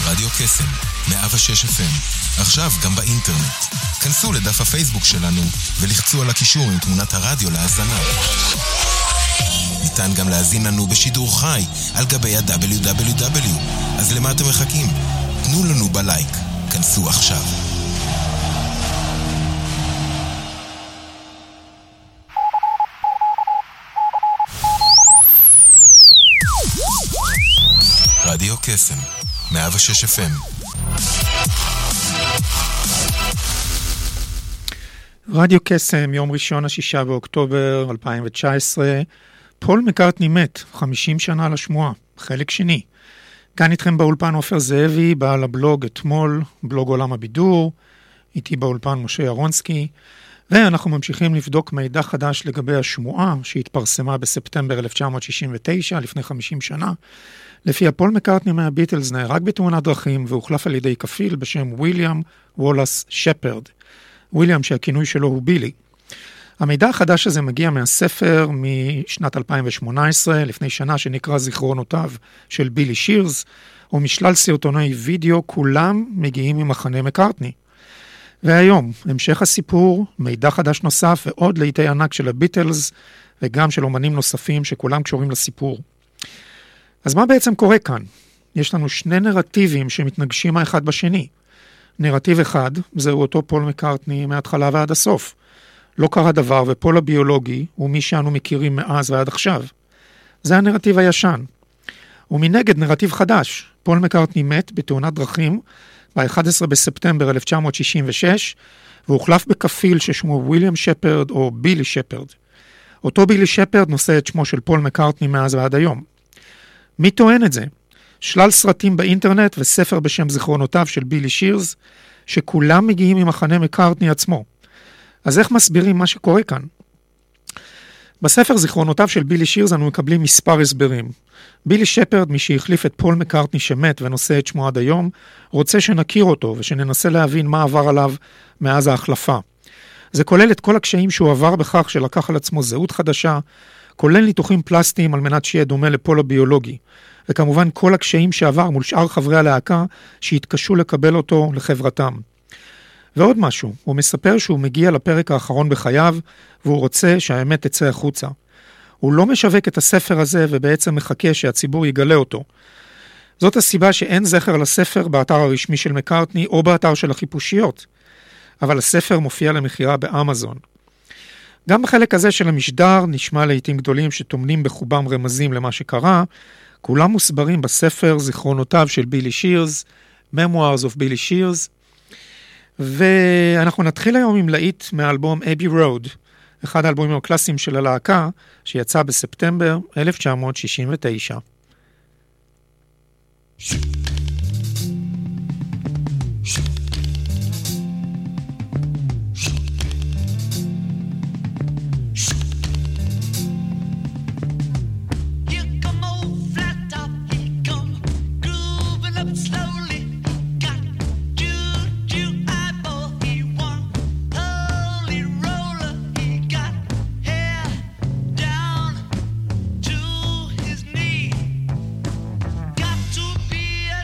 רדיו קסם, 106 FM, עכשיו גם באינטרנט. כנסו לדף הפייסבוק שלנו ולחצו על הקישור עם תמונת הרדיו להאזנה. ניתן גם להאזין לנו בשידור חי על גבי ה-www. אז למה אתם מחכים? תנו לנו בלייק. כנסו עכשיו. רדיו קסם, 106 FM. רדיו קסם, יום ראשון 6 באוקטובר 2019. פול מקרטני מת, 50 שנה לשמועה, חלק שני. כאן איתכם באולפן עופר זאבי, בעל הבלוג אתמול, בלוג עולם הבידור, איתי באולפן משה ירונסקי, ואנחנו ממשיכים לבדוק מידע חדש לגבי השמועה שהתפרסמה בספטמבר 1969, לפני 50 שנה, לפי פול מקרטני מהביטלס נהרג בתאונת דרכים והוחלף על ידי כפיל בשם וויליאם וולאס שפרד. וויליאם שהכינוי שלו הוא בילי. המידע החדש הזה מגיע מהספר משנת 2018, לפני שנה, שנקרא זיכרונותיו של בילי שירס, ומשלל סרטוני וידאו, כולם מגיעים ממחנה מקרטני. והיום, המשך הסיפור, מידע חדש נוסף ועוד לעיתי ענק של הביטלס, וגם של אומנים נוספים שכולם קשורים לסיפור. אז מה בעצם קורה כאן? יש לנו שני נרטיבים שמתנגשים האחד בשני. נרטיב אחד, זהו אותו פול מקרטני מההתחלה ועד הסוף. לא קרה דבר, ופול הביולוגי הוא מי שאנו מכירים מאז ועד עכשיו. זה הנרטיב הישן. ומנגד נרטיב חדש. פול מקרטני מת בתאונת דרכים ב-11 בספטמבר 1966, והוחלף בכפיל ששמו וויליאם שפרד או בילי שפרד. אותו בילי שפרד נושא את שמו של פול מקרטני מאז ועד היום. מי טוען את זה? שלל סרטים באינטרנט וספר בשם זיכרונותיו של בילי שירס, שכולם מגיעים ממחנה מקרטני עצמו. אז איך מסבירים מה שקורה כאן? בספר זיכרונותיו של בילי שירס אנו מקבלים מספר הסברים. בילי שפרד, מי שהחליף את פול מקרטני שמת ונושא את שמו עד היום, רוצה שנכיר אותו ושננסה להבין מה עבר עליו מאז ההחלפה. זה כולל את כל הקשיים שהוא עבר בכך שלקח על עצמו זהות חדשה, כולל ניתוחים פלסטיים על מנת שיהיה דומה לפול הביולוגי, וכמובן כל הקשיים שעבר מול שאר חברי הלהקה שהתקשו לקבל אותו לחברתם. ועוד משהו, הוא מספר שהוא מגיע לפרק האחרון בחייו, והוא רוצה שהאמת תצא החוצה. הוא לא משווק את הספר הזה ובעצם מחכה שהציבור יגלה אותו. זאת הסיבה שאין זכר לספר באתר הרשמי של מקרטני או באתר של החיפושיות, אבל הספר מופיע למחירה באמזון. גם בחלק הזה של המשדר נשמע לעתים גדולים שטומנים בחובם רמזים למה שקרה, כולם מוסברים בספר זיכרונותיו של בילי שירס, Memoirs of Billy Shears, ואנחנו נתחיל היום עם להיט מהאלבום Abbey Road, אחד האלבומים הקלאסיים של הלהקה, שיצא בספטמבר 1969. Got to be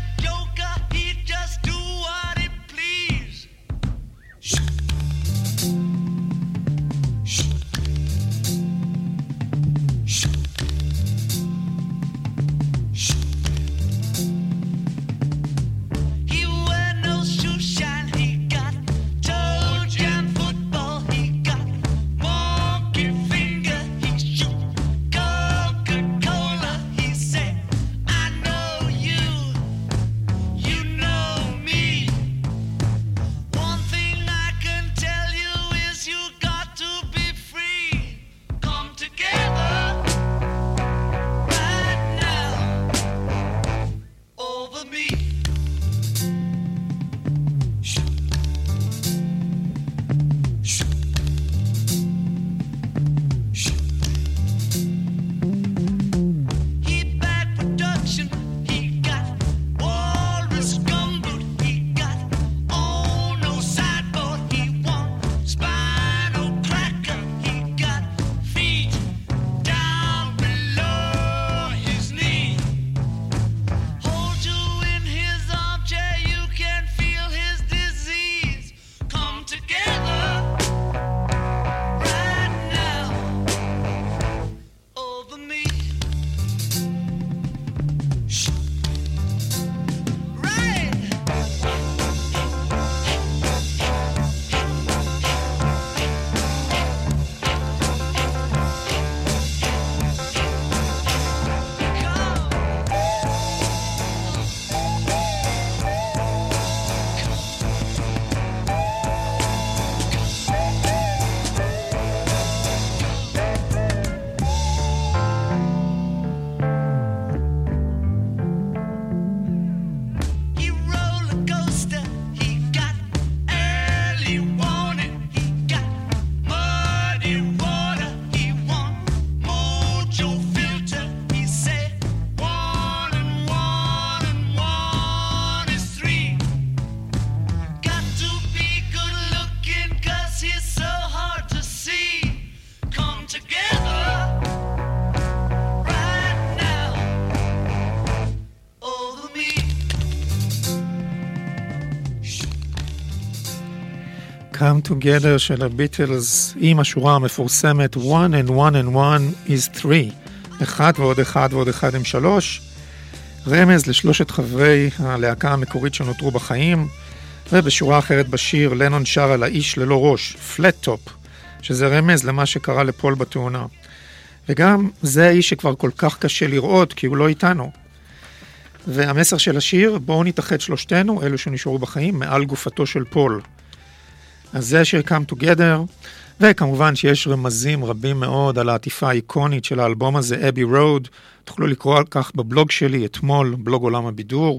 Come Together של הביטלס עם השורה המפורסמת One and One and One is 3, 1 ועוד 1 ועוד 1 הם 3, רמז לשלושת חברי הלהקה המקורית שנותרו בחיים, ובשורה אחרת בשיר לנון שר על האיש ללא ראש, Flat Top, שזה רמז למה שקרה לפול בתאונה. וגם זה האיש שכבר כל כך קשה לראות כי הוא לא איתנו. והמסר של השיר, בואו נתאחד שלושתנו, אלו שנשארו בחיים, מעל גופתו של פול. אז זה השיר Come Together, וכמובן שיש רמזים רבים מאוד על העטיפה האיקונית של האלבום הזה, Abbey Road, תוכלו לקרוא על כך בבלוג שלי אתמול, בלוג עולם הבידור.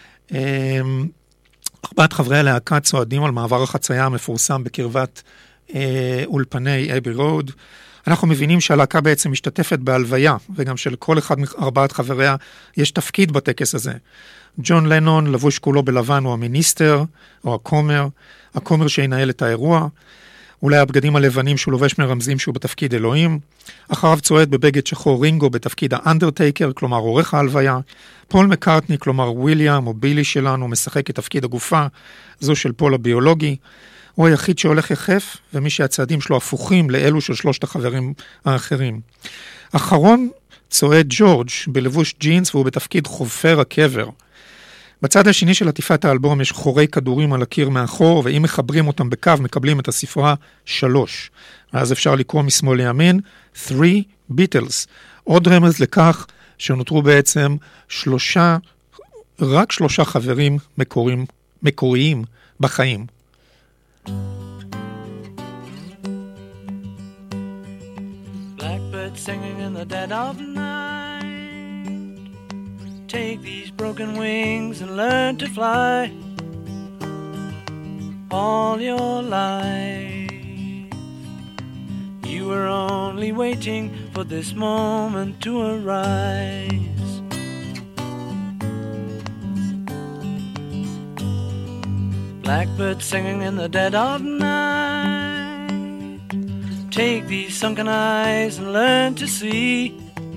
ארבעת חברי הלהקה צועדים על מעבר החצייה המפורסם בקרבת אולפני Abbey Road. אנחנו מבינים שהלהקה בעצם משתתפת בהלוויה, וגם שלכל אחד מארבעת חבריה יש תפקיד בטקס הזה. ג'ון לנון, לבוש כולו בלבן, הוא המיניסטר, או הכומר שינהל את האירוע. אולי הבגדים הלבנים שהוא לובש מרמזים שהוא בתפקיד אלוהים. אחריו צועד בבגד שחור רינגו בתפקיד האנדרטייקר, כלומר עורך ההלוויה. פול מקארטני, כלומר וויליאם או בילי שלנו, משחק את תפקיד הגופה, זו של פול הביולוגי. הוא היחיד שהולך יחף, ומי שהצעדים שלו הפוכים לאלו של שלושת החברים האחרים. אחרון צועד ג'ורג' בלבוש ג'ינס, והוא בתפקיד חופר הקבר. בצד השני של עטיפת האלבום יש חורי כדורים על הקיר מאחור, ואם מחברים אותם בקו מקבלים את הספרה 3. ואז אפשר לקרוא משמאל לימין 3 Beatles. עוד רמז לכך שנותרו בעצם רק שלושה חברים מקוריים בחיים. Blackbird singing in the dead of night. Take these broken wings and learn to fly. All your life you were only waiting for this moment to arise. Blackbird singing in the dead of night. Take these sunken eyes and learn to see.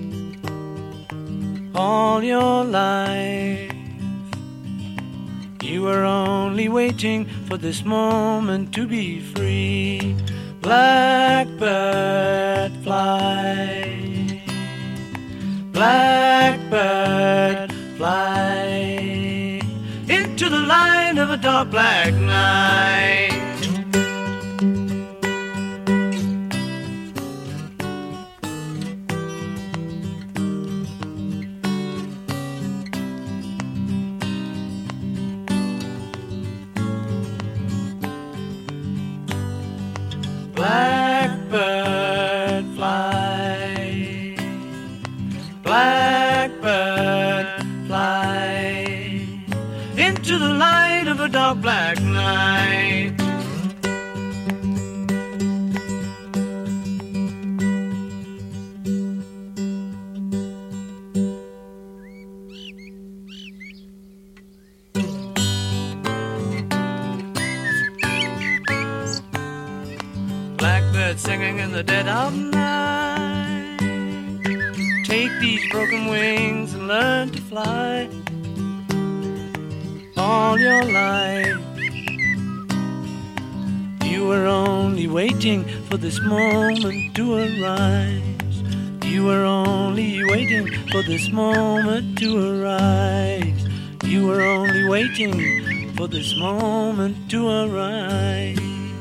All your life you were only waiting for this moment to be free. Blackbird fly, blackbird fly into the light of a dark black night. Blackbird fly, blackbird fly into the light of a dark black night. Blackbird singing in the dead of night. Take these broken wings and learn to fly. All your life you were only waiting for this moment to arise. You were only waiting for this moment to arise. You were only waiting for this moment to arise.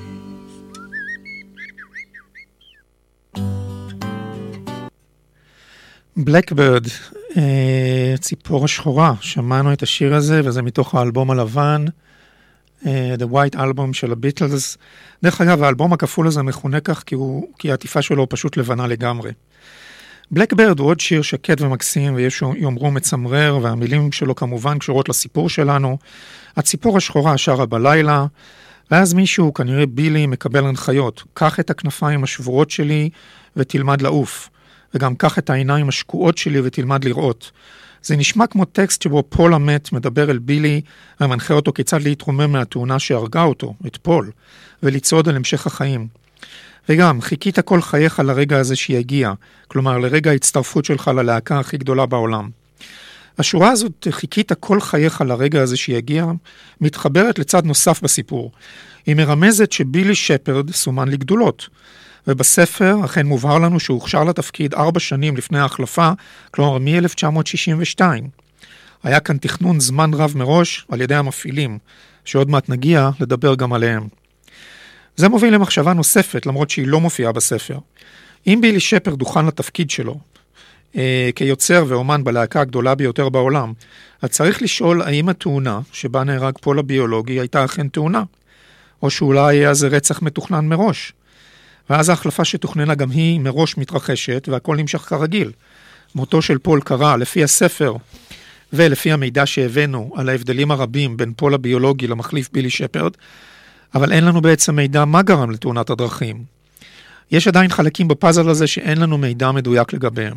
Blackbird, ציפור השחורה, שמענו את השיר הזה, וזה מתוך האלבום הלבן, The White Album של הביטלס. דרך אגב, האלבום הכפול הזה מכונה כך, כי העטיפה שלו פשוט לבנה לגמרי. Blackbird הוא עוד שיר שקט ומקסים, ויש יאמרו מצמרר, והמילים שלו כמובן קשורות לסיפור שלנו. הציפור השחורה שרה בלילה, ואז מישהו, כנראה בילי, מקבל הנחיות. קח את הכנפיים השבורות שלי ותלמד לעוף. וגם קח את העיניים השקועות שלי ותלמד לראות. זה נשמע כמו טקסט שבו פול המת מדבר אל בילי, ומנחה אותו כיצד להתרומם מהתאונה שהרגה אותו, את פול, ולצעוד על המשך החיים. וגם, חיכית כל חייך לרגע הזה שיגיע, כלומר לרגע ההצטרפות שלך ללהקה הכי גדולה בעולם. השורה הזאת, חיכית כל חייך לרגע הזה שיגיע, מתחברת לצד נוסף בסיפור. היא מרמזת שבילי שפרד סומן לגדולות. ובספר אכן מובהר לנו שהוא הוכשר לתפקיד 4 שנים לפני ההחלפה, כלומר מ-1962. היה כאן תכנון זמן רב מראש על ידי המפעילים, שעוד מעט נגיע לדבר גם עליהם. זה מוביל למחשבה נוספת, למרות שהיא לא מופיעה בספר. אם בילי שפרד דוכן לתפקיד שלו, כיוצר ואומן בלהקה הגדולה ביותר בעולם, אז צריך לשאול האם התאונה שבה נהרג פול הביולוגי הייתה אכן תאונה, או שאולי היה זה רצח מתוכנן מראש. ואז ההחלפה שתוכננה גם היא מראש מתרחשת, והכל נמשך כרגיל. מותו של פול קרה לפי הספר, ולפי המידע שהבאנו על ההבדלים הרבים בין פול הביולוגי למחליף בילי שפרד, אבל אין לנו בעצם מידע מה גרם לתאונת הדרכים. יש עדיין חלקים בפאזל הזה שאין לנו מידע מדויק לגביהם.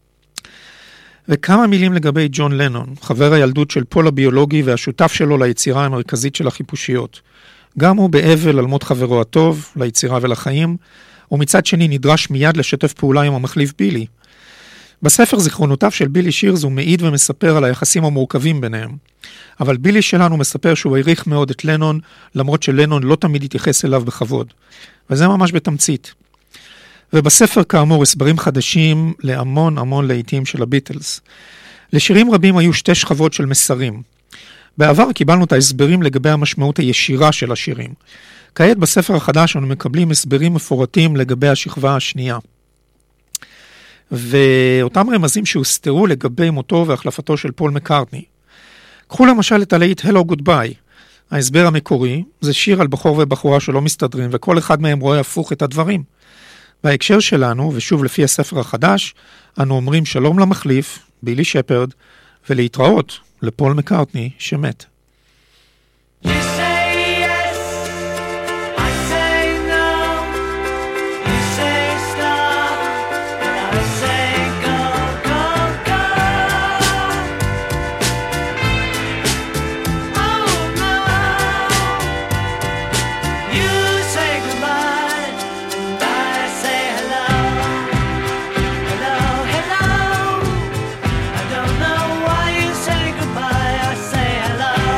וכמה מילים לגבי ג'ון לנון, חבר הילדות של פול הביולוגי והשותף שלו ליצירה המרכזית של החיפושיות. גם הוא באבל על מות חברו הטוב, ליצירה ולחיים, ומצד שני נדרש מיד לשתף פעולה עם המחליף בילי. בספר זיכרונותיו של בילי שירס הוא מעיד ומספר על היחסים המורכבים ביניהם. אבל בילי שלנו מספר שהוא העריך מאוד את לנון, למרות שלנון לא תמיד התייחס אליו בכבוד. וזה ממש בתמצית. ובספר כאמור הסברים חדשים להמון לעיתים של הביטלס. לשירים רבים היו 2 שכבות של מסרים. בעבר קיבלנו את ההסברים לגבי המשמעות הישירה של השירים. כעת בספר החדש אנו מקבלים הסברים מפורטים לגבי השכבה השנייה. ואותם רמזים שהוסתרו לגבי מותו והחלפתו של פול מקארטני. קחו למשל את הלהיט Hello Goodbye. ההסבר המקורי זה שיר על בחור ובחורה שלא מסתדרים, וכל אחד מהם רואה הפוך את הדברים. בהקשר שלנו, ושוב לפי הספר החדש, אנו אומרים שלום למחליף, בילי שפרד, ולהתראות לפול מקארטני שמת. Hello.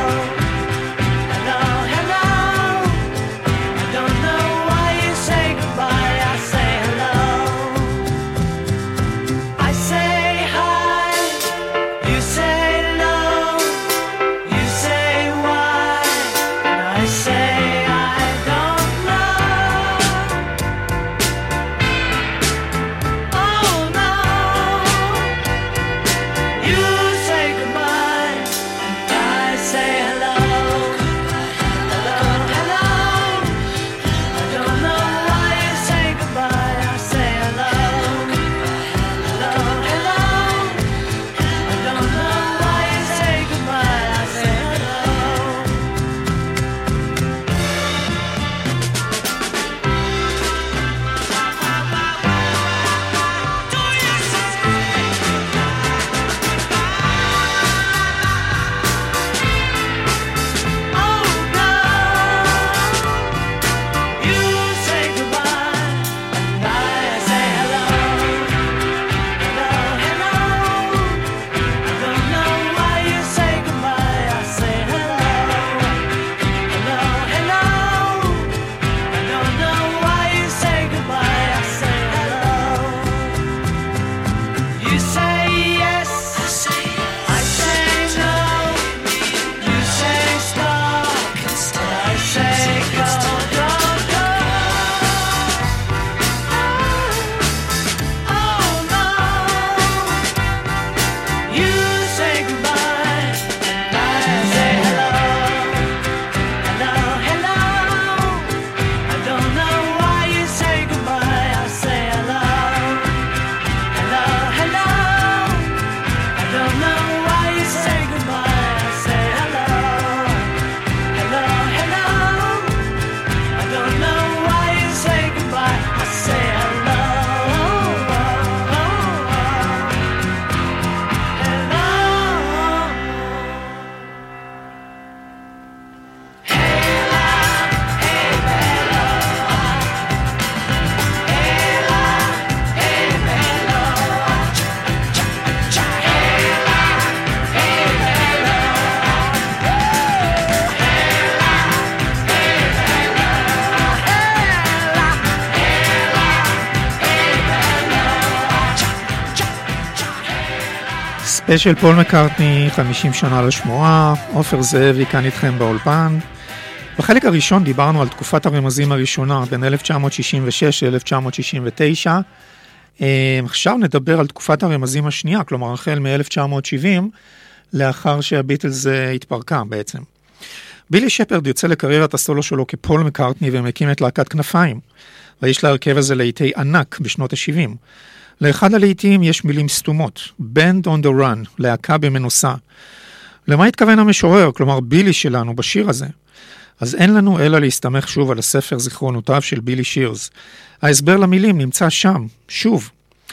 ספיישל פול מקרטני, 50 שנה לשמועה, עופר זאבי כאן איתכם באולפן. בחלק הראשון דיברנו על תקופת הרמזים הראשונה, בין 1966 ל-1969. עכשיו נדבר על תקופת הרמזים השנייה, כלומר החל מ-1970, לאחר שהביטלס התפרקה בעצם. בילי שפרד יוצא לקריירת הסולו שלו כפול מקרטני ומקים את להקת כנפיים, ויש להרכב הזה לעיתי ענק בשנות ה-70. לאחד הלעיתים יש מילים סתומות, Band on the Run, להקה במנוסה. למה התכוון המשורר, כלומר בילי שלנו, בשיר הזה? אז אין לנו אלא להסתמך שוב על הספר זיכרונותיו של בילי שירס. ההסבר למילים נמצא שם, שוב.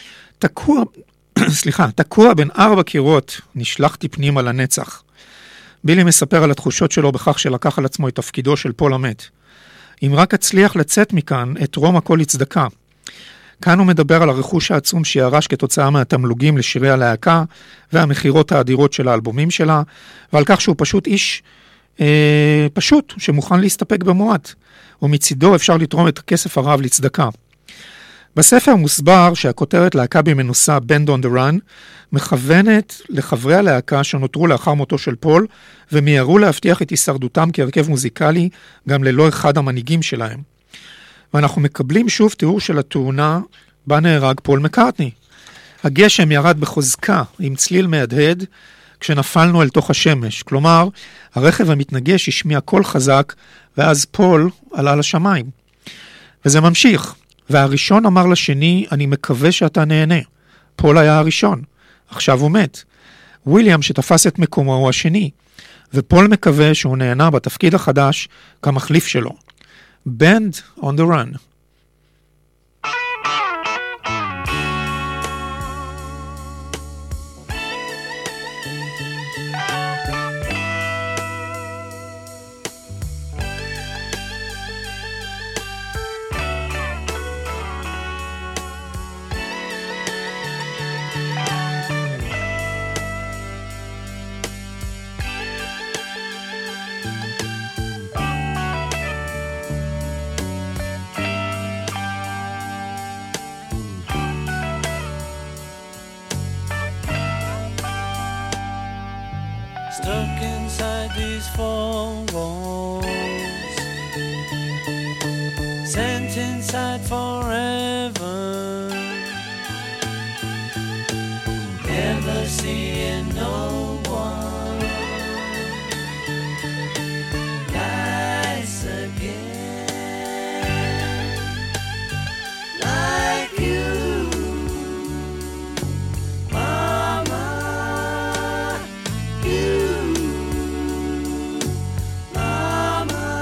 תקוע בין 4 קירות, נשלחתי פנימה לנצח. בילי מספר על התחושות שלו בכך שלקח על עצמו את תפקידו של פול המת. אם רק הצליח לצאת מכאן, את רום הכל יצדקה. כאן הוא מדבר על הרכוש העצום שירש כתוצאה מהתמלוגים לשירי הלהקה והמחירות האדירות של האלבומים שלה, ועל כך שהוא פשוט איש פשוט שמוכן להסתפק במועט, ומצידו אפשר לתרום את הכסף הרב לצדקה. בספר מוסבר שהכותרת להקה במנוסה Band on the Run מכוונת לחברי הלהקה שנותרו לאחר מותו של פול ומיירו להבטיח את הישרדותם כהרכב מוזיקלי גם ללא אחד המנהיגים שלהם. ואנחנו מקבלים שוב תיאור של התאונה בה נהרג פול מקרטני. הגשם ירד בחוזקה עם צליל מהדהד כשנפלנו אל תוך השמש. כלומר, הרכב המתנגש השמיע קול חזק ואז פול עלה לשמיים. וזה ממשיך. והראשון אמר לשני, אני מקווה שאתה נהנה. פול היה הראשון. עכשיו הוא מת. וויליאם שתפס את מקומו הוא השני. ופול מקווה שהוא נהנה בתפקיד החדש כמחליף שלו. Band on the Run. Stuck inside these 4 walls, sent inside forever, never seeing no one nice again like you. Mama,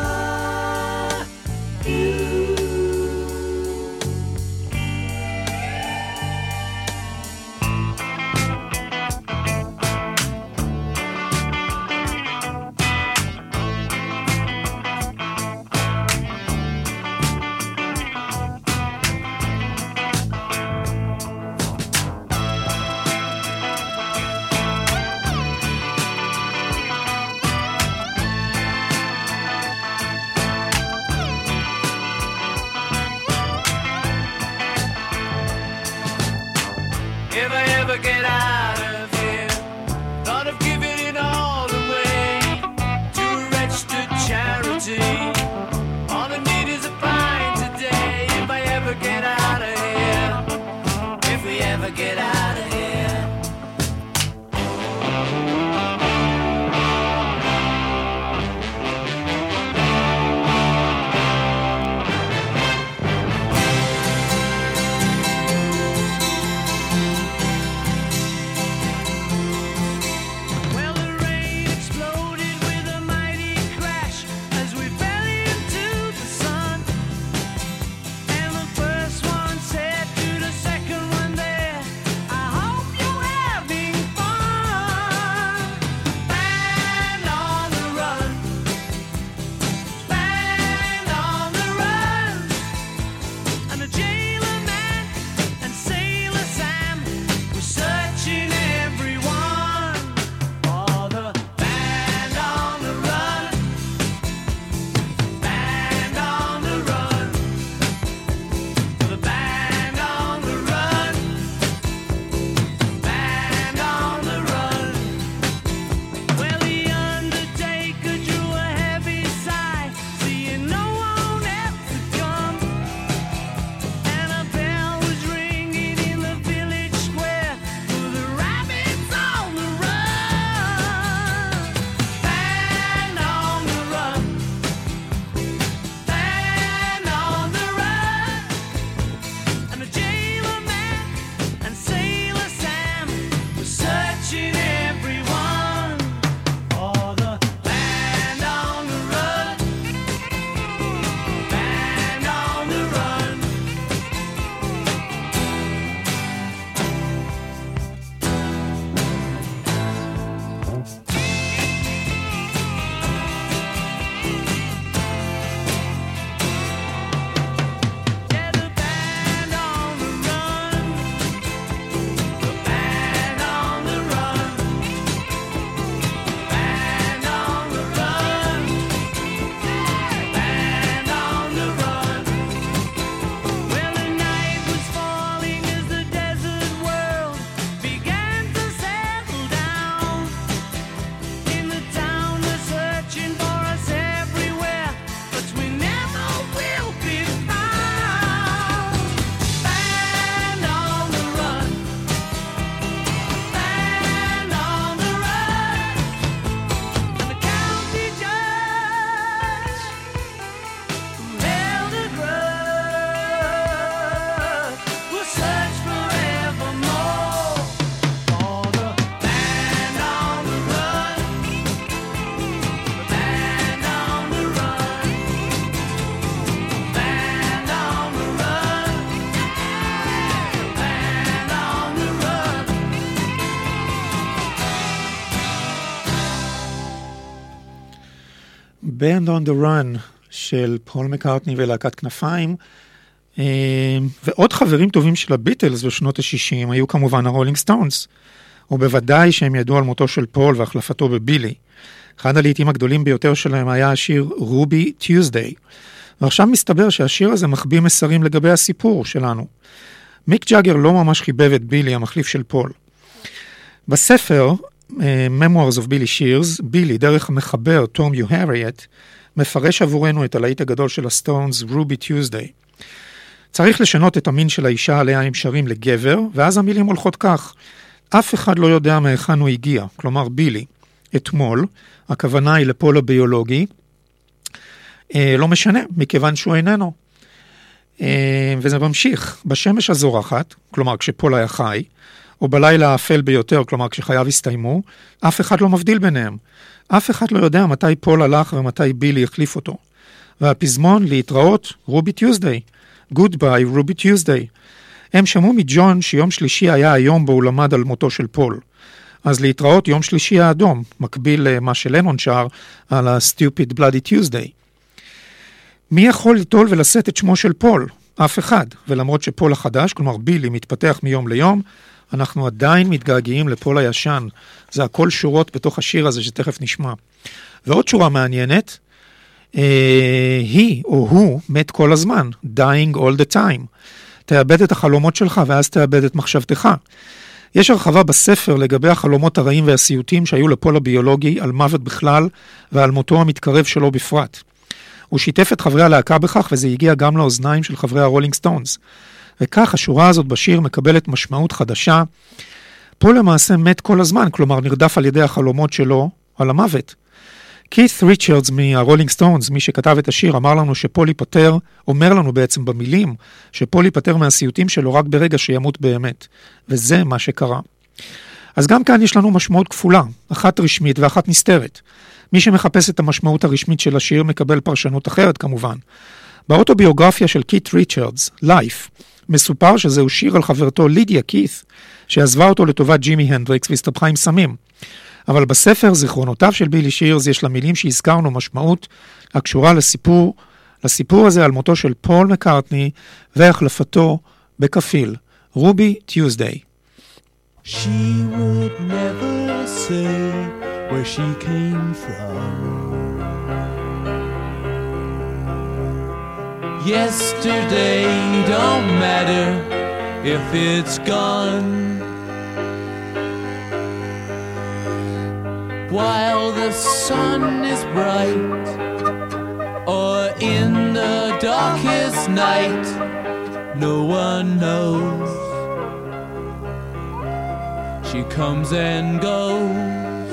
Band on the Run של פול מקארטני ולהקת כנפיים, ועוד חברים טובים של הביטלס בשנות ה-60 היו כמובן הרולינג סטונס, ובוודאי שהם ידעו על מותו של פול והחלפתו בבילי. אחד הלעיתים הגדולים ביותר שלהם היה השיר רובי טיוזדיי, ועכשיו מסתבר שהשיר הזה מחביא מסרים לגבי הסיפור שלנו. מיק ג'אגר לא ממש חיבב את בילי, המחליף של פול. בספר Memoirs of Billy Shears, בילי, דרך המחבר תום יוהריאט, מפרש עבורנו את הלהיט הגדול של הסטונס, רובי טיוזדיי. צריך לשנות את המין של האישה עליה הם שרים לגבר, ואז המילים הולכות כך: אף אחד לא יודע מהיכן הוא הגיע, כלומר בילי. אתמול, הכוונה היא לפול הביולוגי, לא משנה, מכיוון שהוא איננו. וזה ממשיך, בשמש הזורחת, כלומר כשפול היה חי, או בלילה האפל ביותר, כלומר כשחייו הסתיימו, אף אחד לא מבדיל ביניהם. אף אחד לא יודע מתי פול הלך ומתי בילי החליף אותו. והפזמון להתראות, רובי טיוזדיי. Goodbye, רובי טיוזדיי. הם שמעו מג'ון שיום שלישי היה היום בו הוא למד על מותו של פול. אז להתראות יום שלישי האדום, מקביל למה שלנון שר על ה-Stupid Bloody Tuesday. מי יכול ליטול ולשאת את שמו של פול? אף אחד. ולמרות שפול החדש, כלומר בילי, מתפתח מיום ליום, אנחנו עדיין מתגעגעים לפול הישן. זה הכל שורות בתוך השיר הזה שתכף נשמע. ועוד שורה מעניינת, היא או הוא מת כל הזמן, dying all the time. תאבד את החלומות שלך ואז תאבד את מחשבתך. יש הרחבה בספר לגבי החלומות הרעים והסיוטים שהיו לפול הביולוגי על מוות בכלל ועל מותו המתקרב שלו בפרט. הוא שיתף את חברי הלהקה בכך וזה הגיע גם לאוזניים של חברי הרולינג סטונס. וכך השורה הזאת בשיר מקבלת משמעות חדשה. פול למעשה מת כל הזמן, כלומר נרדף על ידי החלומות שלו על המוות. קית' ריצ'רדס מהרולינג סטונס, מי שכתב את השיר, אמר לנו שפול ייפטר, אומר לנו בעצם במילים, שפול ייפטר מהסיוטים שלו רק ברגע שימות באמת. וזה מה שקרה. אז גם כאן יש לנו משמעות כפולה, אחת רשמית ואחת נסתרת. מי שמחפש את המשמעות הרשמית של השיר מקבל פרשנות אחרת כמובן. באוטוביוגרפיה של קית' ריצ'רדס, Life, מסופר שזהו שיר על חברתו לידיה קית', שעזבה אותו לטובת ג'ימי הנדריקס והסתבכה עם סמים. אבל בספר זיכרונותיו של בילי שירס יש למילים שהזכרנו משמעות הקשורה לסיפור הזה על מותו של פול מקארטני והחלפתו בכפיל, רובי טיוזדיי. She would never say where she came from. Yesterday don't matter if it's gone. While the sun is bright or in the darkest night, no one knows. She comes and goes.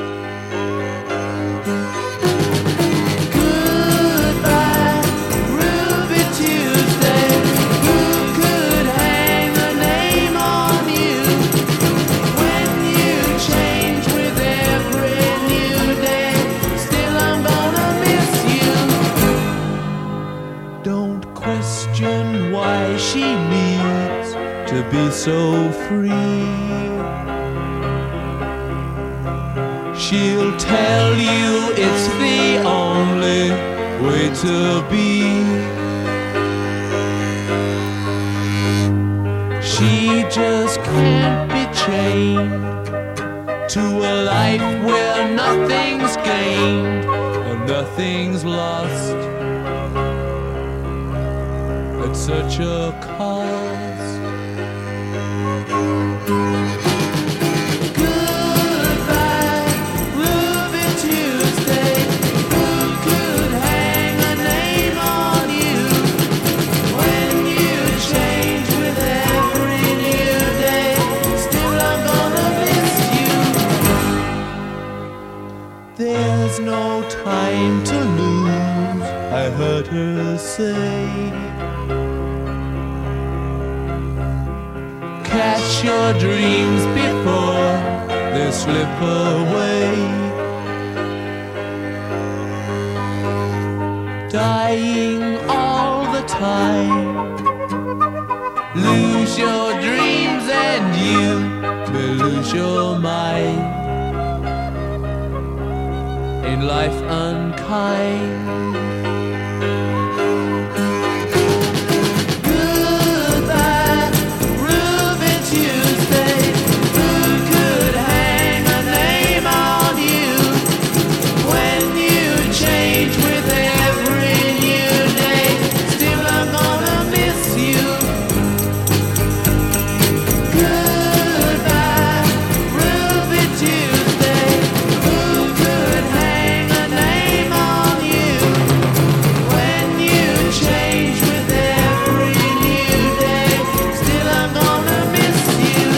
Goodbye, Ruby Tuesday. Who could hang a name on you when you change with every new day? Still I'm gonna miss you. Don't question why she needs to be so free. She'll tell you it's the only way to be. She just can't be chained to a life where nothing's gained and nothing's lost at such a cost. There's no time to lose, I heard her say. Catch your dreams before they slip away. Dying all the time, lose your dreams and you may lose your mind. in life unkind. Goodbye, Ruby Tuesday. Who could hang a name on you when you change with every new day? Still I'm gonna miss you. Goodbye, Ruby Tuesday. Who could hang a name on you when you change with every new day? Still I'm gonna miss you.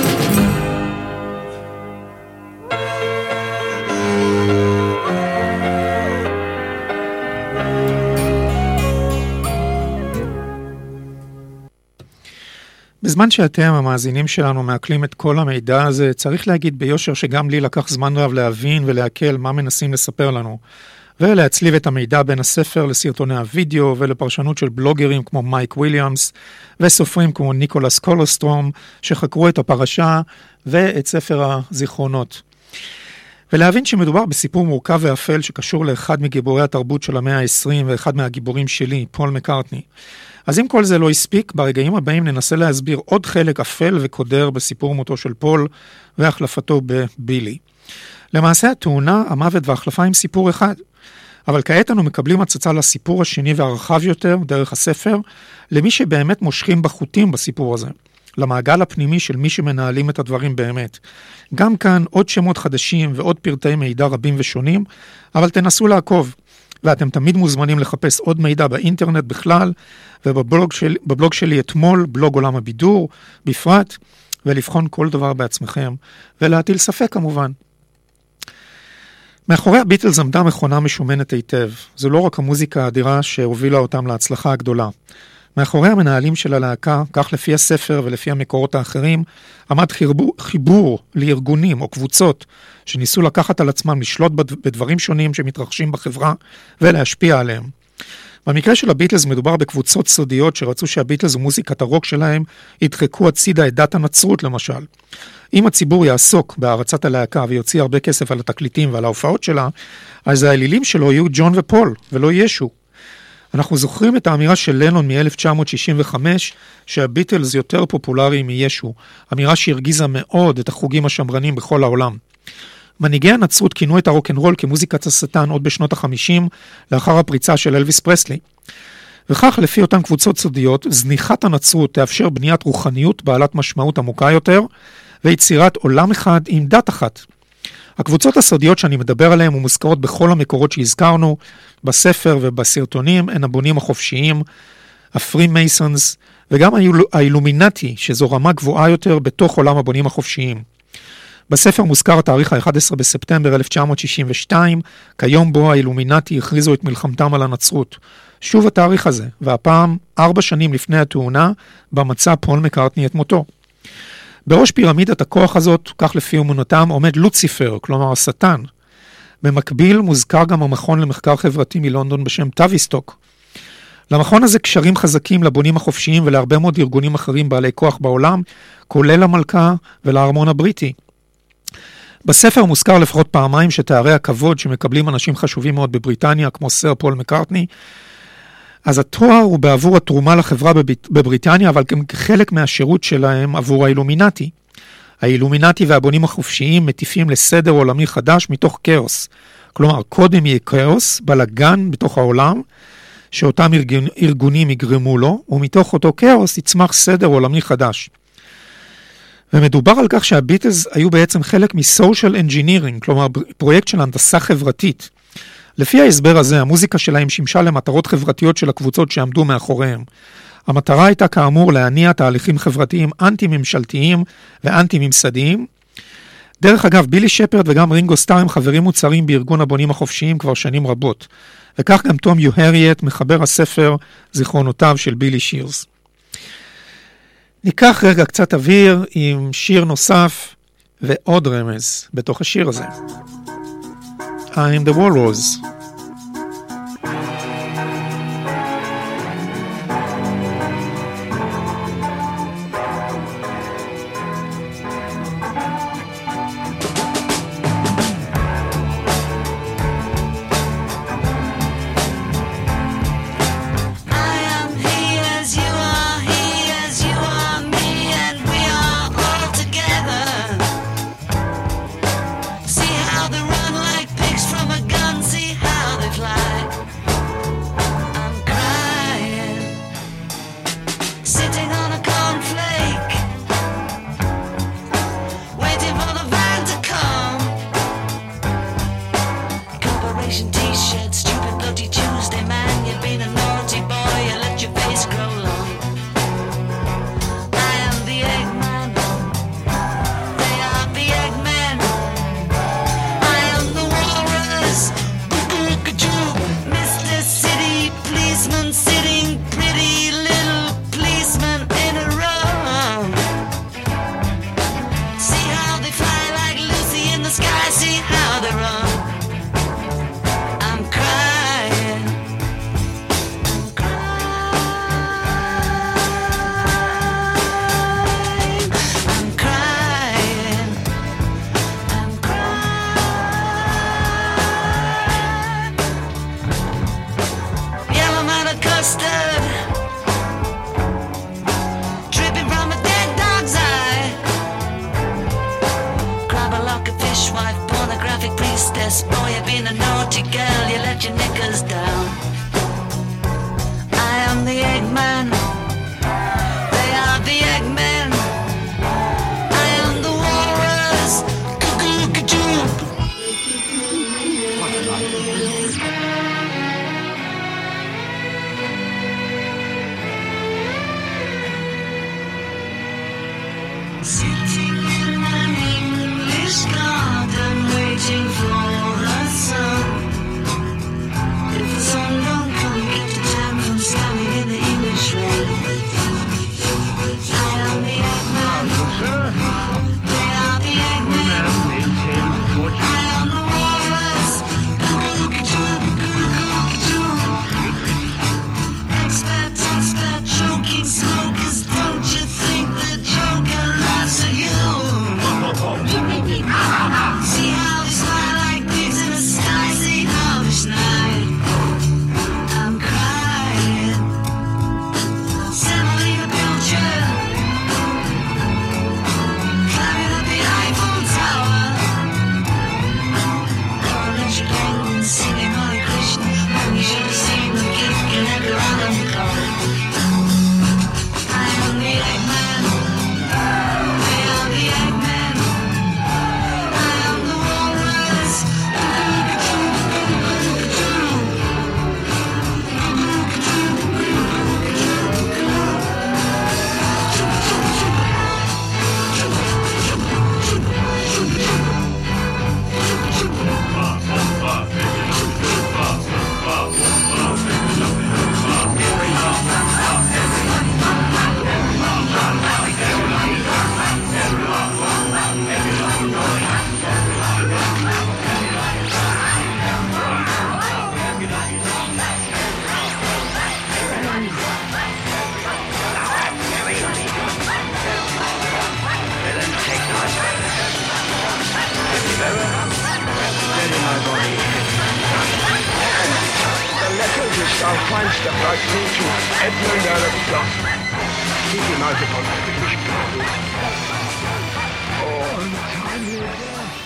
בזמן שאתם, המאזינים שלנו, מעכלים את כל המידע הזה, צריך להגיד ביושר שגם לי לקח זמן רב להבין ולהקל מה מנסים לספר לנו, ולהצליב את המידע בין הספר לסרטוני הוידאו ולפרשנות של בלוגרים כמו מייק וויליאמס, וסופרים כמו ניקולס קולוסטרום, שחקרו את הפרשה ואת ספר הזיכרונות. ולהבין שמדובר בסיפור מורכב ואפל שקשור לאחד מגיבורי התרבות של המאה ה-20 ואחד מהגיבורים שלי, פול מקארטני. אז אם כל זה לא הספיק, ברגעים הבאים ננסה להסביר עוד חלק אפל וקודר בסיפור מותו של פול והחלפתו בבילי. למעשה התאונה, המוות וההחלפה הם סיפור אחד, אבל כעת אנו מקבלים הצצה לסיפור השני והרחב יותר דרך הספר, למי שבאמת מושכים בחוטים בסיפור הזה, למעגל הפנימי של מי שמנהלים את הדברים באמת. גם כאן עוד שמות חדשים ועוד פרטי מידע רבים ושונים, אבל תנסו לעקוב. ואתם תמיד מוזמנים לחפש עוד מידע באינטרנט בכלל, ובבלוג שלי אתמול, בלוג עולם הבידור, בפרט, ולבחון כל דבר בעצמכם, ולהטיל ספק כמובן. מאחורי הביטלס עמדה מכונה משומנת היטב. זו לא רק המוזיקה האדירה שהובילה אותם להצלחה הגדולה. מאחורי המנהלים של הלהקה, כך לפי הספר ולפי המקורות האחרים, עמד חיבור לארגונים או קבוצות שניסו לקחת על עצמם לשלוט בדברים שונים שמתרחשים בחברה ולהשפיע עליהם. במקרה של הביטלס מדובר בקבוצות סודיות שרצו שהביטלס ומוזיקת הרוק שלהם ידחקו הצידה את דת הנצרות למשל. אם הציבור יעסוק בהרצת הלהקה ויוציא הרבה כסף על התקליטים ועל ההופעות שלה, אז האלילים שלו יהיו ג'ון ופול ולא ישו. אנחנו זוכרים את האמירה של לנון מ-1965 שהביטלס יותר פופולרי מישו, אמירה שהרגיזה מאוד את החוגים השמרנים בכל העולם. מנהיגי הנצרות כינו את הרוקנרול כמוזיקת השטן עוד בשנות ה-50 לאחר הפריצה של אלוויס פרסלי. וכך לפי אותן קבוצות סודיות, זניחת הנצרות תאפשר בניית רוחניות בעלת משמעות עמוקה יותר ויצירת עולם אחד עם דת אחת. הקבוצות הסודיות שאני מדבר עליהן ומוזכרות בכל המקורות שהזכרנו, בספר ובסרטונים, הן הבונים החופשיים, הפרי מייסונס, וגם האילומינטי, שזו רמה גבוהה יותר בתוך עולם הבונים החופשיים. בספר מוזכר התאריך ה-11 בספטמבר 1962, כיום בו האילומינטי הכריזו את מלחמתם על הנצרות. שוב התאריך הזה, והפעם 4 שנים לפני התאונה, במצא פול מקארטני את מותו. בראש פירמידת הכוח הזאת, כך לפי אמונתם, עומד לוציפר, כלומר השטן. במקביל מוזכר גם המכון למחקר חברתי מלונדון בשם טאביסטוק. למכון הזה קשרים חזקים לבונים החופשיים ולהרבה מאוד ארגונים אחרים בעלי כוח בעולם, כולל המלכה ולארמון הבריטי. בספר מוזכר לפחות פעמיים שתארי הכבוד שמקבלים אנשים חשובים מאוד בבריטניה, כמו סר פול מקארטני, אז התואר הוא בעבור התרומה לחברה בבריטניה, אבל גם חלק מהשירות שלהם עבור האילומינטי. האילומינטי והבונים החופשיים מטיפים לסדר עולמי חדש מתוך כאוס. כלומר, קודם יהיה כאוס, בלגן בתוך העולם, שאותם ארגונים יגרמו לו, ומתוך אותו כאוס יצמח סדר עולמי חדש. ומדובר על כך שהביטלס היו בעצם חלק מסושיאל אנג'ינירינג, כלומר פרויקט של הנדסה חברתית. לפי ההסבר הזה, המוזיקה שלהם שימשה למטרות חברתיות של הקבוצות שעמדו מאחוריהם. המטרה הייתה כאמור להניע תהליכים חברתיים אנטי-ממשלתיים ואנטי-ממסדיים. דרך אגב, בילי שפרד וגם רינגו סטאר הם חברים מוצרים בארגון הבונים החופשיים כבר שנים רבות. וכך גם תום יוהריאט, מחבר הספר זיכרונותיו של בילי שירס. ניקח רגע קצת אוויר עם שיר נוסף ועוד רמז בתוך השיר הזה. I'm the Walrus. Nation t-shirt, stupid bloody Tuesday, man. You've been a naughty boy, you let your face grow long. I am the Eggman. They are the Eggmen. I am the walrus. Mr. City policeman sitting pretty little policeman in a row. See how they fly like Lucy in the sky. See how they run. I'm crying. I'm crying. I'm crying. I'm crying. Yellow man of custard, dripping from a dead dog's eye. Grab a lock of fishwife, pornographic priestess. Boy, you've been a naughty girl, you let your knickers down. I am the Eggman. They are the Eggmen. I am the walrus. Cuckoo-cuckoo. Sitting in an English garden, waiting for the sun. If the sun don't come, keep the time from standing in the English rain. I am the Eggman. They are the Eggmen. I am the walrus. Expert, choking smokers. Don't you think the Joker laughs at you? See how they smile like pigs in the sky. See how they snide. I'm crying. Semolina Pilcher, climbing up the Eiffel Tower. Orange penguin singing Hare Krishna. You should have seen the kid in every random call. I am the Eggman. They are the Eggmen. I am the walrus. I'll find stuff like teaching Edmund out of stuff. Keep him out upon the British people. Oh, I'm tired.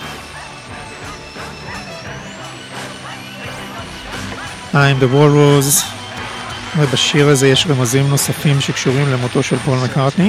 I'm the Walrus, ובשיר הזה יש רמזים נוספים שקשורים למותו של פול מקרטני.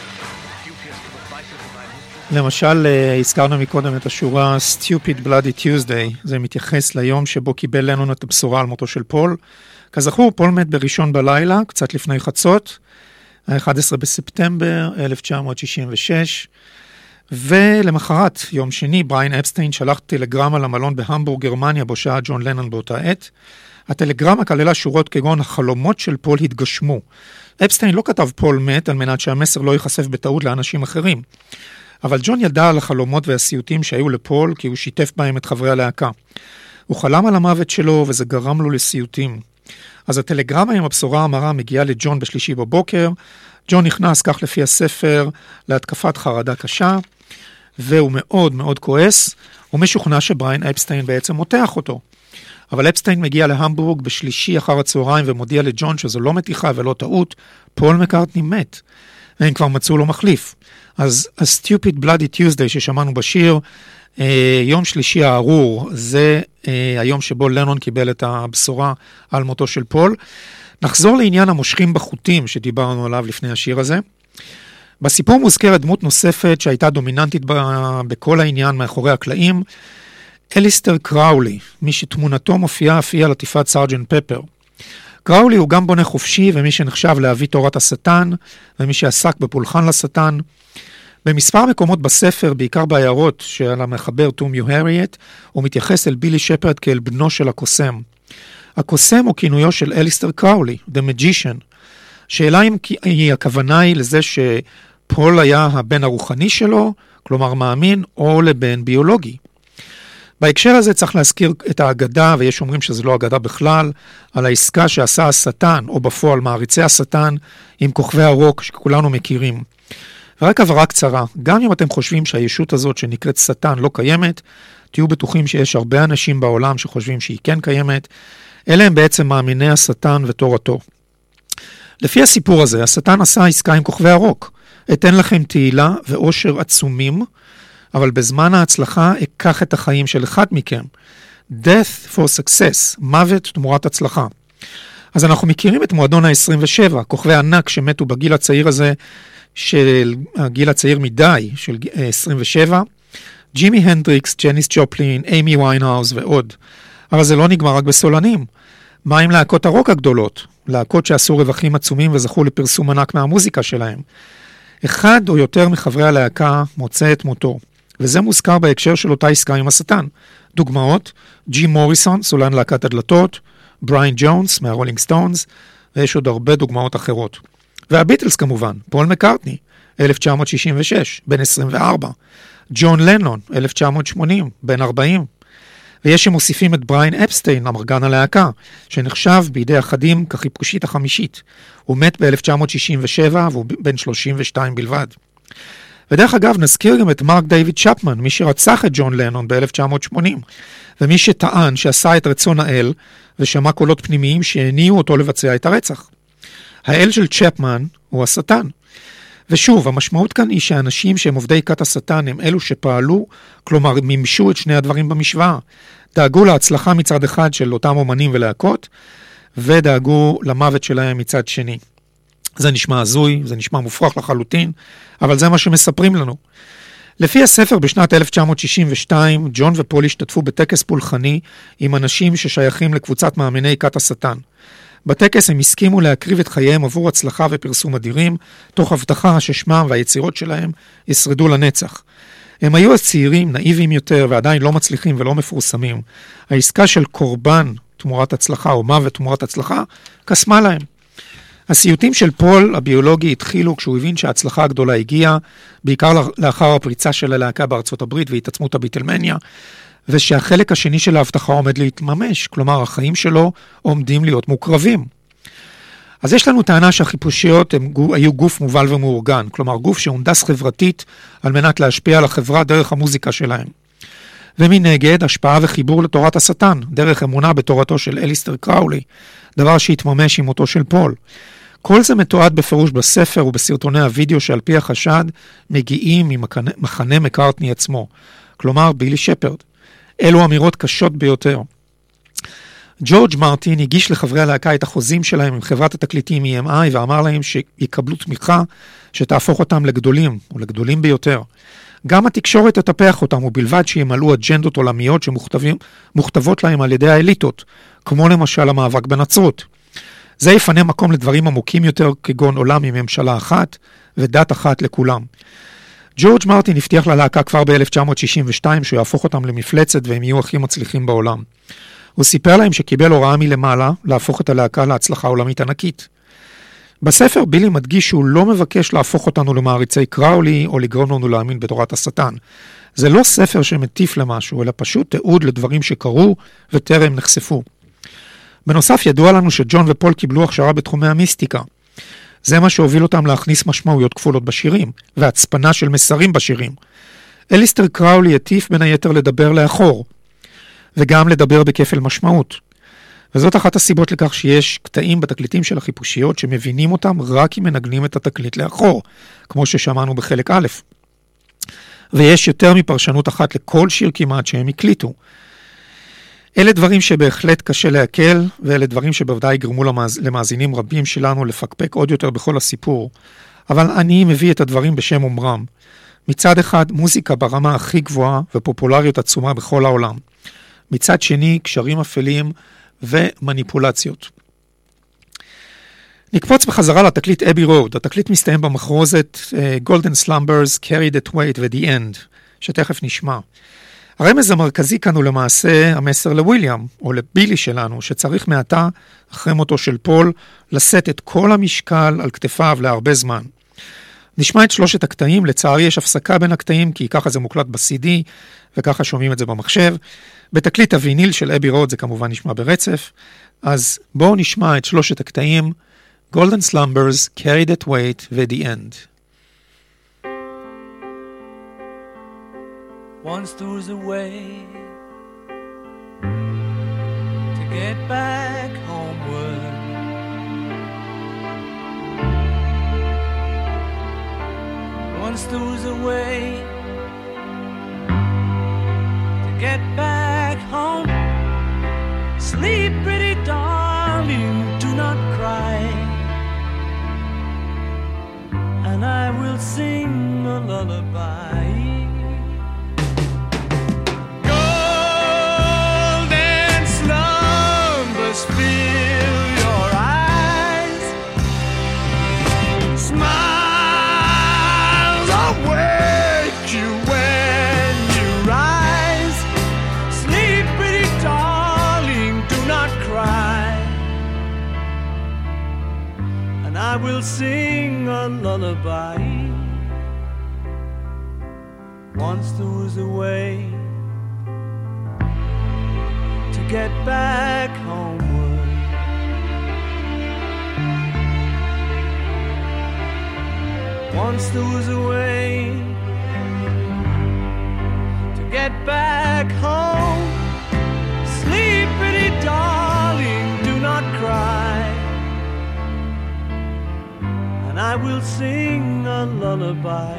למשל, הזכרנו מקודם את השורה Stupid Bloody Tuesday, זה מתייחס ליום שבו קיבל לנון את הבשורה על מותו של פול. כזכור, פול מת בראשון בלילה, קצת לפני חצות, ה-11 בספטמבר 1966, ולמחרת, יום שני, בריין אפסטיין שלח טלגרמה למלון בהמבורג, גרמניה, בו שהה ג'ון לנון באותה עת. הטלגרמה כללה שורות כגון החלומות של פול התגשמו. אפסטיין לא כתב פול מת על מנת שהמסר לא ייחשף בטעות לאנשים אחרים. אבל ג'ון ידע על החלומות והסיוטים שהיו לפול כי הוא שיתף בהם את חברי הלהקה. הוא חלם על המוות שלו וזה גרם לו לסיוטים. אז הטלגרמה עם הבשורה המרה מגיעה לג'ון בשלישי בבוקר. ג'ון נכנס, כך לפי הספר, להתקפת חרדה קשה, והוא מאוד מאוד כועס. הוא משוכנע שבריין אפסטיין בעצם מותח אותו. אבל אפסטיין מגיע להמבורג בשלישי אחר הצהריים ומודיע לג'ון שזו לא מתיחה ולא טעות, פול מקרטני מת. והם כבר מצאו לו מחליף. אז ה-Stupid Bloody Tuesday ששמענו בשיר, יום שלישי הארור, זה היום שבו לנון קיבל את הבשורה על מותו של פול. נחזור לעניין המושכים בחוטים שדיברנו עליו לפני השיר הזה. בסיפור מוזכרת דמות נוספת שהייתה דומיננטית בכל העניין מאחורי הקלעים. אליסטר קראולי, מי שתמונתו מופיעה אף היא על עטיפת סרג'נט פפר. קראולי הוא גם בונה חופשי ומי שנחשב להביא תורת השטן, ומי שעסק בפולחן לשטן. במספר מקומות בספר, בעיקר בעיירות שעל המחבר תום יוהריאט, הוא מתייחס אל בילי שפרד כאל בנו של הקוסם. הקוסם הוא כינויו של אליסטר קראולי, The Magician. שאלה אם הכוונה היא לזה שפול היה הבן הרוחני שלו, כלומר מאמין, או לבן ביולוגי. בהקשר הזה צריך להזכיר את האגדה, ויש אומרים שזה לא אגדה בכלל, על העסקה שעשה השטן, או בפועל מעריצי השטן, עם כוכבי הרוק שכולנו מכירים. ורק הבהרה קצרה, גם אם אתם חושבים שהישות הזאת שנקראת שטן לא קיימת, תהיו בטוחים שיש הרבה אנשים בעולם שחושבים שהיא כן קיימת, אלה הם בעצם מאמיני השטן ותורתו. לפי הסיפור הזה, השטן עשה עסקה עם כוכבי הרוק. אתן לכם תהילה ואושר עצומים, אבל בזמן ההצלחה אקח את החיים של אחד מכם. Death for success, מוות תמורת הצלחה. אז אנחנו מכירים את מועדון ה-27, כוכבי ענק שמתו בגיל הצעיר הזה, של הגיל הצעיר מדי, של 27, ג'ימי הנדריקס, ג'ניס ג'ופלין, אימי ויינהאוז ועוד. אבל זה לא נגמר רק בסולנים. מה עם להקות הרוק הגדולות? להקות שעשו רווחים עצומים וזכו לפרסום ענק מהמוזיקה שלהם. אחד או יותר מחברי הלהקה מוצא את מותו, וזה מוזכר בהקשר של אותה עסקה עם השטן. דוגמאות, ג'ים מוריסון, סולן להקת הדלתות, בריין ג'ונס מהרולינג סטונס, ויש עוד הרבה דוגמאות אחרות. והביטלס כמובן, פול מקארטני, 1966, בן 24, ג'ון לנון, 1980, בן 40, ויש שמוסיפים את בריין אפסטיין, המרגן הלהקה, שנחשב בידי אחדים כחיפושית החמישית. הוא מת ב-1967 והוא בן 32 בלבד. ודרך אגב, נזכיר גם את מרק דיוויד צ'פמן, מי שרצח את ג'ון לנון ב-1980, ומי שטען שעשה את רצון האל, ושמע קולות פנימיים שהניעו אותו לבצע את הרצח. האל של צ'פמן הוא השטן. ושוב, המשמעות כאן היא שאנשים שהם עובדי כת השטן הם אלו שפעלו, כלומר מימשו את שני הדברים במשוואה. דאגו להצלחה מצד אחד של אותם אומנים ולהקות, ודאגו למוות שלהם מצד שני. זה נשמע הזוי, זה נשמע מופרך לחלוטין, אבל זה מה שמספרים לנו. לפי הספר בשנת 1962, ג'ון ופול השתתפו בטקס פולחני עם אנשים ששייכים לקבוצת מאמיני כת השטן. בטקס הם הסכימו להקריב את חייהם עבור הצלחה ופרסום אדירים, תוך הבטחה ששמם והיצירות שלהם ישרדו לנצח. הם היו הצעירים, נאיביים יותר ועדיין לא מצליחים ולא מפורסמים. העסקה של קורבן תמורת הצלחה או מוות תמורת הצלחה קסמה להם. הסיוטים של פול הביולוגי התחילו כשהוא הבין שההצלחה הגדולה הגיעה, בעיקר לאחר הפריצה של הלהקה בארצות הברית והתעצמות הביטלמניה, ושהחלק השני של ההבטחה עומד להתממש, כלומר החיים שלו עומדים להיות מוקרבים. אז יש לנו טענה שהחיפושיות היו גוף מובל ומאורגן, כלומר גוף שהונדס חברתית על מנת להשפיע על החברה דרך המוזיקה שלהם. ומנגד, השפעה וחיבור לתורת השטן, דרך אמונה בתורתו של אליסטר קראולי, דבר שהתממש עם מותו של פול. כל זה מתועד בפירוש בספר ובסרטוני הוידאו שעל פי החשד מגיעים ממחנה מקארטני עצמו, כלומר בילי שפרד. אלו אמירות קשות ביותר. ג'ורג' מרטין הגיש לחברי הלהקה את החוזים שלהם עם חברת התקליטים EMI ואמר להם שיקבלו תמיכה שתהפוך אותם לגדולים או לגדולים ביותר. גם התקשורת תטפח אותם ובלבד שימלאו אג'נדות עולמיות שמוכתבות להם על ידי האליטות, כמו למשל המאבק בנצרות. זה יפנה מקום לדברים עמוקים יותר כגון עולם עם ממשלה אחת ודת אחת לכולם. ג'ורג' מרטין הבטיח ללהקה כבר ב-1962 שהוא יהפוך אותם למפלצת והם יהיו הכי מצליחים בעולם. הוא סיפר להם שקיבל הוראה מלמעלה להפוך את הלהקה להצלחה עולמית ענקית. בספר בילי מדגיש שהוא לא מבקש להפוך אותנו למעריצי קראולי או לגרום לנו להאמין בתורת השטן. זה לא ספר שמטיף למשהו, אלא פשוט תיעוד לדברים שקרו וטרם נחשפו. בנוסף ידוע לנו שג'ון ופול קיבלו הכשרה בתחומי המיסטיקה. זה מה שהוביל אותם להכניס משמעויות כפולות בשירים, והצפנה של מסרים בשירים. אליסטר קראולי הטיף בין היתר לדבר לאחור, וגם לדבר בכפל משמעות. וזאת אחת הסיבות לכך שיש קטעים בתקליטים של החיפושיות שמבינים אותם רק אם מנגנים את התקליט לאחור, כמו ששמענו בחלק א'. ויש יותר מפרשנות אחת לכל שיר כמעט שהם הקליטו. אלה דברים שבהחלט קשה להקל, ואלה דברים שבוודאי גרמו למאזינים רבים שלנו לפקפק עוד יותר בכל הסיפור. אבל אני מביא את הדברים בשם אומרם. מצד אחד, מוזיקה ברמה הכי גבוהה ופופולריות עצומה בכל העולם. מצד שני קשרים אפלים ומניפולציות. נקפוץ בחזרה לתקליט אבי רוד. התקליט מסתיים במחרוזת Golden Slumbers, Carry That Weight ו-The End, שתכף נשמע. הרמז המרכזי כאן הוא למעשה המסר לוויליאם, או לבילי שלנו, שצריך מעתה, אחרי מותו של פול, לשאת את כל המשקל על כתפיו להרבה זמן. נשמע את שלושת הקטעים, לצערי יש הפסקה בין הקטעים, כי ככה זה מוקלט ב-CD, וככה שומעים את זה במחשב. בתקליט הוויניל של אבי רוד זה כמובן נשמע ברצף, אז בואו נשמע את שלושת הקטעים, Golden Slumbers, Carry That Weight ו-The End. Once there was a way to get back homeward. Once there was a way to get back home. Sleep, pretty darling, do not cry, and I will sing a lullaby. Fill your eyes, smiles await you when you rise. Sleep, pretty darling, do not cry, and I will sing a lullaby. Once there was a way to get back homeward. Once there was a way to get back home. Sleep, pretty darling, do not cry, and I will sing a lullaby.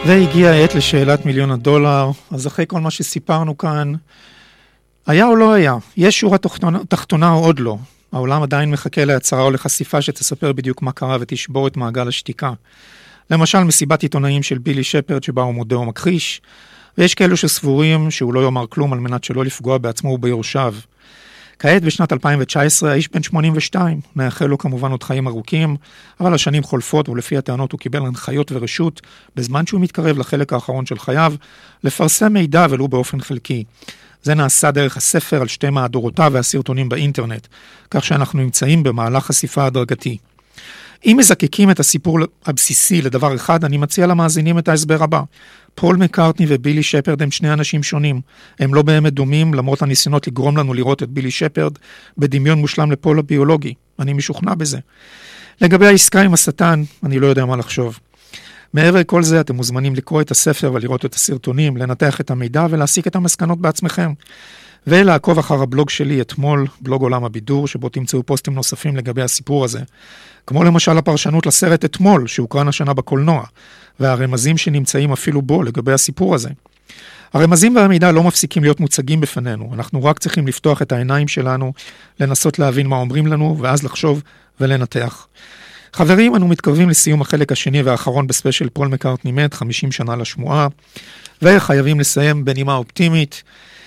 והגיעה העת לשאלת $1,000,000. אז אחרי כל מה שסיפרנו כאן, היה או לא היה? יש שורה תחתונה או עוד לא? העולם עדיין מחכה להצהרה או לחשיפה שתספר בדיוק מה קרה ותשבור את מעגל השתיקה. למשל מסיבת עיתונאים של בילי שפרד שבה הוא מודה ומכחיש, ויש כאלו שסבורים שהוא לא יאמר כלום על מנת שלא לפגוע בעצמו וביורשיו. כעת בשנת 2019 האיש בן 82, נאחל לו כמובן עוד חיים ארוכים, אבל השנים חולפות ולפי הטענות הוא קיבל הנחיות ורשות בזמן שהוא מתקרב לחלק האחרון של חייו, לפרסם מידע ולו באופן חלקי. זה נעשה דרך הספר על שתי מהדורותיו והסרטונים באינטרנט, כך שאנחנו נמצאים במהלך חשיפה הדרגתי. אם מזקקים את הסיפור הבסיסי לדבר אחד, אני מציע למאזינים את ההסבר הבא. פול מקארטני ובילי שפרד הם שני אנשים שונים. הם לא באמת דומים, למרות הניסיונות לגרום לנו לראות את בילי שפרד בדמיון מושלם לפול הביולוגי. אני משוכנע בזה. לגבי העסקה עם השטן, אני לא יודע מה לחשוב. מעבר לכל זה, אתם מוזמנים לקרוא את הספר ולראות את הסרטונים, לנתח את המידע ולהסיק את המסקנות בעצמכם. ולעקוב אחר הבלוג שלי אתמול, בלוג עולם הבידור, שבו תמצאו פוסטים נוספים לגבי הסיפור הזה. כמו למשל הפרשנות לסרט אתמול, שהוקרן השנה בקולנוע, והרמזים שנמצאים אפילו בו לגבי הסיפור הזה. הרמזים והמידע לא מפסיקים להיות מוצגים בפנינו, אנחנו רק צריכים לפתוח את העיניים שלנו, לנסות להבין מה אומרים לנו, ואז לחשוב ולנתח. חברים, אנו מתקרבים לסיום החלק השני והאחרון בספיישל פול מקארטני מת, 50 שנה לשמועה, וחייבים לסיים בנימה אופטימית.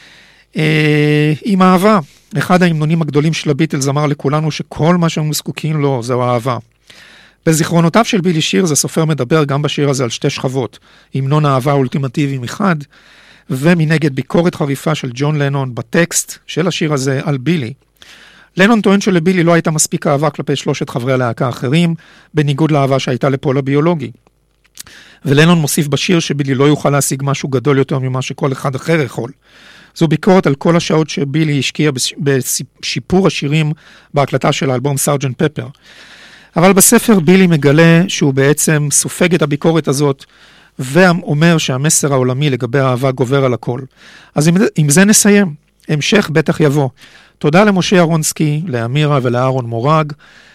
עם אהבה. אחד ההמנונים הגדולים של הביטלס אמר לכולנו שכל מה שאנו זקוקים לו זהו אהבה. בזיכרונותיו של בילי שירס הסופר מדבר גם בשיר הזה על שתי שכבות, המנון האהבה האולטימטיבי מחד, ומנגד ביקורת חריפה של ג'ון לנון בטקסט של השיר הזה על בילי. לנון טוען שלבילי לא הייתה מספיק אהבה כלפי שלושת חברי הלהקה האחרים, בניגוד לאהבה שהייתה לפול הביולוגי. ולנון מוסיף בשיר שבילי לא יוכל להשיג משהו גדול יותר ממה שכל אחד אחר יכול. זו ביקורת על כל השעות שבילי השקיע בשיפור השירים בהקלטה של האלבום סארג'נט פפר. אבל בספר בילי מגלה שהוא בעצם סופג את הביקורת הזאת, ואומר שהמסר העולמי לגבי האהבה גובר על הכל. אז עם זה נסיים. המשך בטח יבוא. תודה למשה אהרונסקי, לאמירה ולאהרון מורג,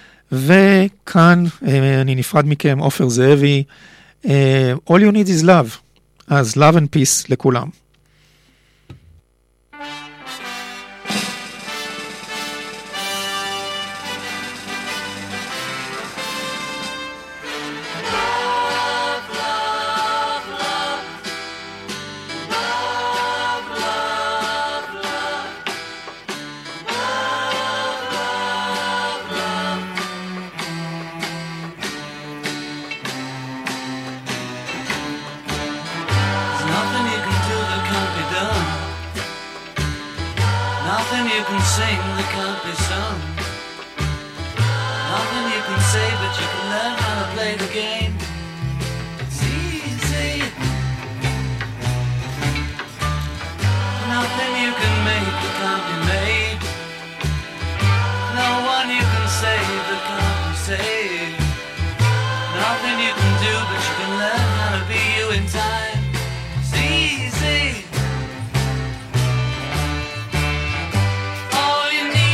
וכאן אני נפרד מכם, עופר זאבי. All you need is love. אז love and peace לכולם.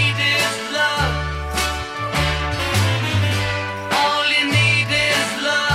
All you need is love.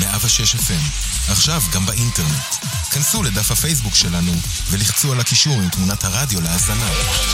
106 FM. עכשיו גם באינטרנט. כנסו לדף הפייסבוק שלנו ולחצו על הקישור עם תמונת הרדיו להאזנה.